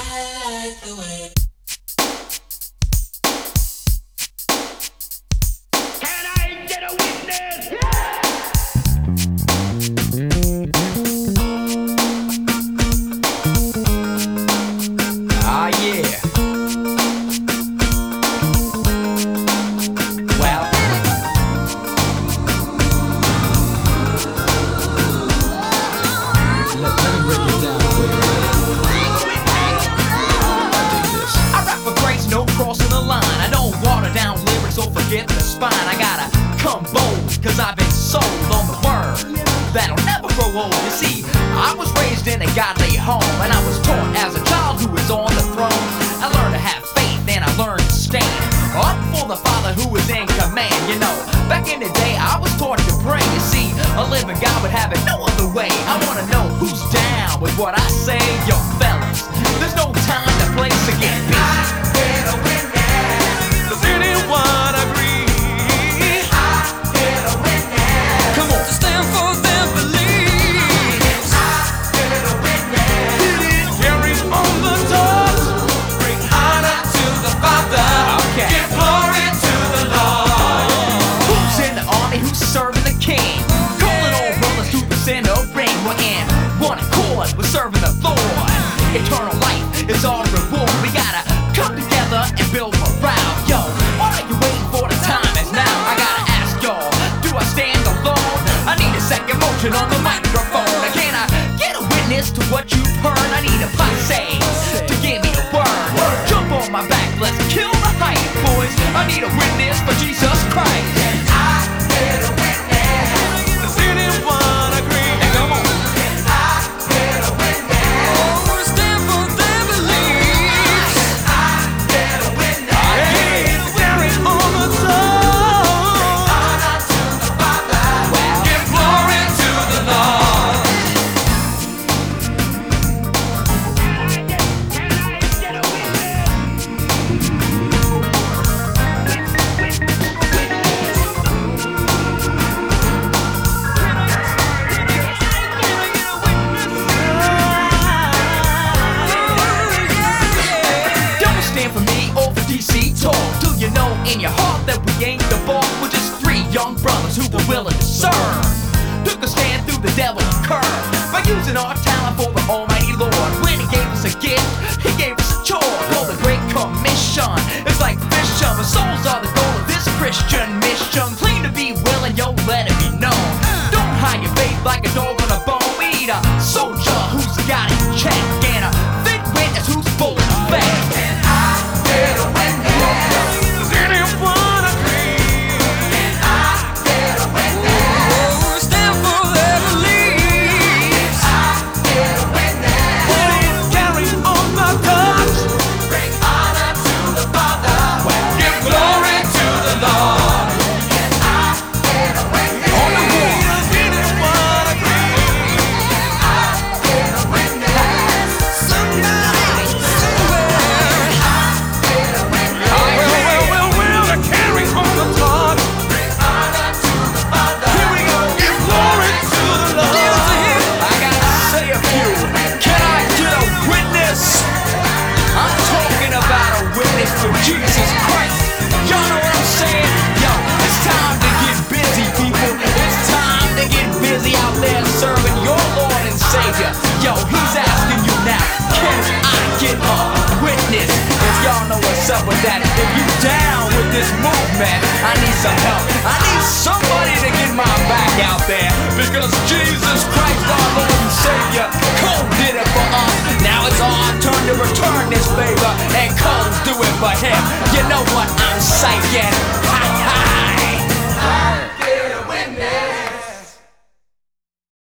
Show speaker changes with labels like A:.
A: like the way.
B: Can I get a witness? Ah, yeah. Well, let me break it down for you. I dig this. I rap for grace, no crossing the line. I don't water down lyrics or forget the spine. I gotta come bold, cause I've been sold on the word that'll never grow old. You see, I was raised in a godly home, and I was taught as a child who is on the throne. I learned to have faith, and I learned to stand up for the Father who is in command. You know, back in the day, I was taught to pray. You see, a living God would have it no other way. I wanna know who's down with what I say. Yo, fellas, there's no time to play, so get busy. Does anyone agree? Come on, stand for their beliefs. Carry on the torch, bring honor to the Father. Okay. Give glory to the Lord. Who's in the army? Who's serving the King? Calling all brothers to the center ring. We're in one accord. We're serving the Lord. Eternal life is our reward. We gotta come together and build morale. Yo, what are you waiting for? The time is now. I gotta ask y'all, do I stand alone? I need a second motion on the microphone. Can I get a witness to what you've heard? I need a posse to give me the word. Jump on my back, let's kill the hype, boys. I need a witness for Jesus Christ. I get a witness. Does anyone agree? And come on. In your heart that we ain't the ball. We're just three young brothers who were willing to serve. Took a stand through the devil's curve by using our talent for the Almighty Lord. When He gave us a gift, He gave us a chore called the Great Commission. It's like vision, but souls are the goal of this Christian mission. Clean to be willing, yo, let it be known. Don't hide your faith like a dog on a bone. We need a soldier who's got his check and a fit witness who's full of faith. And I get a witness. Jesus Christ, y'all know what I'm saying? Yo, it's time to get busy, people. It's time to get busy out there serving your Lord and Savior. Yo, He's asking you now, can I get a witness? If y'all know what's up with that, if you down with this movement, I need some help. I need somebody to get my back out there, because Jesus Christ, our Lord and Savior, Cole did it for us. Now it's our turn to return this favor, and Cole's do it for Him. You know what I'm saying?